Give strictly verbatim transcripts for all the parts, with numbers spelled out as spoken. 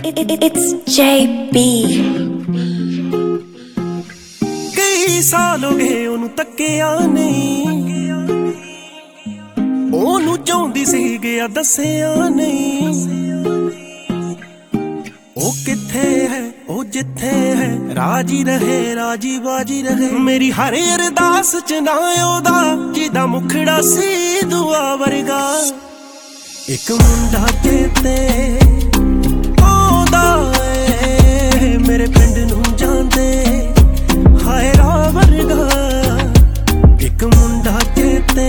It's J B। कई साल हो गए ओनू तक्किया नहीं, ओनू चाहुंदी सी गया दसिया नहीं। ओ किथे है ओ जिथे है, राजी रहे राजी बाजी रहे। मेरी हर अरदास च ना ओदा जिदा मुखड़ा सी दुआ वर्गा। एक मुंडा चेते आउंदा ए, मेरे पिंड नूं जांदे हाय राह वर्गा। एक मुंडा चेते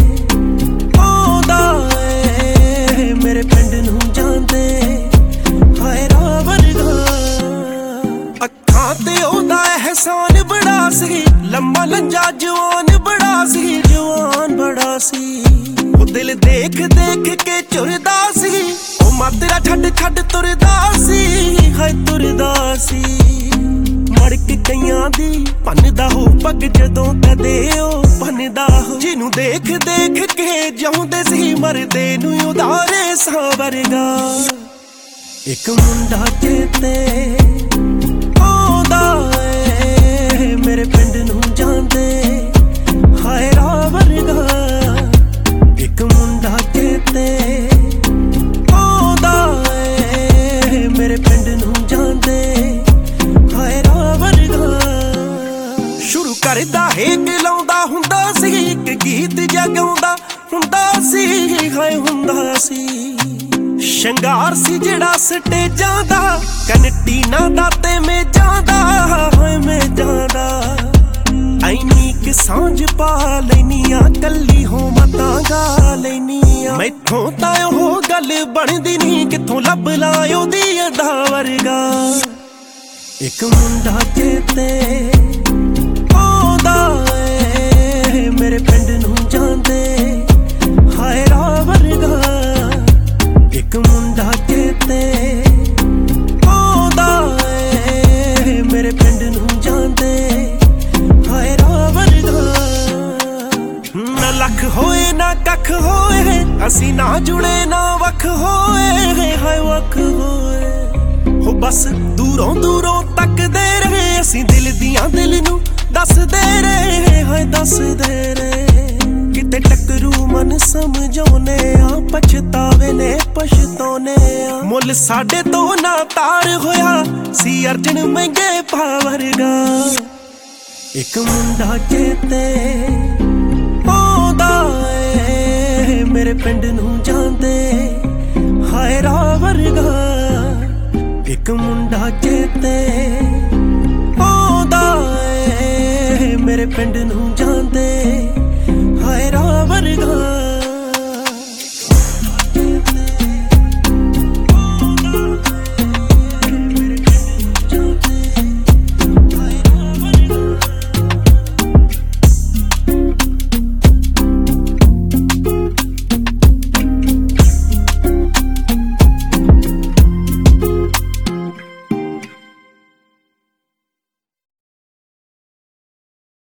आउंदा ए, मेरे पिंड नूं जांदे हाय राह वर्गा। अखां ते ओदा एहसान बड़ा सी, लम्मा लंजा जवान बड़ा सी, जवान बड़ा सी। ओ दिल देख देख के चुरदा सी, ओ मातरा छड़ छड़ तुरदा सी, हाय तुरदा सी। मड़क कईयां दी भन्नदा हो पग जदों कदे ओ भन्नदा हो। जिनू देख देख के जाउंदे सी मरदे नूं उधारे सा वर्गा। एक मुंडा चेते आउंदा ए, मेरे पिंड नूं जांदे हाय राह वर्गा। एक मुंडा चेते आउंदा ए, मेरे पिंड नूं जांदे हाय राह वर्गा। शुरू करदा हेक लाउंदा हुंदा सी, इक गीत जा गाउंदा हुंदा सी, हाय हुंदा सी। शंगार सी जिहड़ा स्टेजां दा, कनटी ना दाते में जांदा हाय में जांदा। ऐनी कि सांझ पा लैनिया, कल्ली हो मतां गा लैनिया। मैथों तां ओह गल बनदी नहीं, किथों लभ ला ओहदी अदा वर्गा। एक मुंडा चेते आउंदा ए, मेरे पिंड नूं जांदे हाय राह वर्गा। एक मुंडा चेते आउंदा ए, मेरे पिंड नूं जांदे हाय राह वर्गा। ना लख होए ना कख होए, असी ना जुड़े ना वख होए, हाय वख होए। हो बस दूरों दूरों तकदे रहे, असी दिल दियां दिल नूं दसदे रहे, हाय दसदे रहे। किते टकरू मन समझौने आ, पछतावे ने पछतौने आ। मुल साडे तो ना तार होया सी अर्जन महंगे पा वर्गा। एक मुंडा चेते आउंदा ए, मेरे पिंड नूं जांदे हाय राह वर्गा। एक मुंडा चेते आउंदा ए, मेरे पिंड नूं जांदे हाय राह वर्गा।